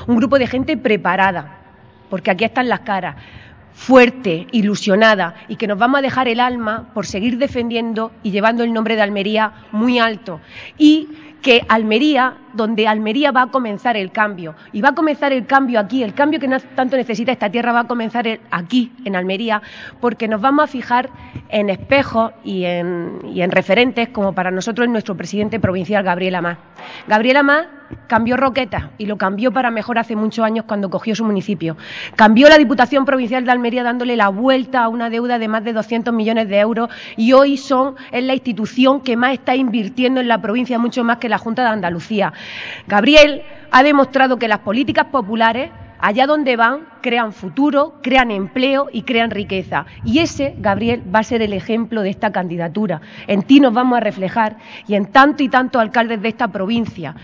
un grupo de gente preparada, porque aquí están las caras, fuerte, ilusionada, y que nos vamos a dejar el alma por seguir defendiendo y llevando el nombre de Almería muy alto. Y que Almería, donde Almería va a comenzar el cambio, y va a comenzar el cambio aquí, el cambio que tanto necesita esta tierra va a comenzar aquí, en Almería, porque nos vamos a fijar en espejos y en referentes, como para nosotros es nuestro presidente provincial, Gabriel Amás. Gabriel Amás cambió Roquetas y lo cambió para mejor hace muchos años cuando cogió su municipio. Cambió la Diputación Provincial de Almería dándole la vuelta a una deuda de más de 200 millones de euros y hoy es la institución que más está invirtiendo en la provincia, mucho más que la Junta de Andalucía. Gabriel ha demostrado que las políticas populares, allá donde van, crean futuro, crean empleo y crean riqueza. Y ese, Gabriel, va a ser el ejemplo de esta candidatura. En ti nos vamos a reflejar y en tanto y tantos alcaldes de esta provincia.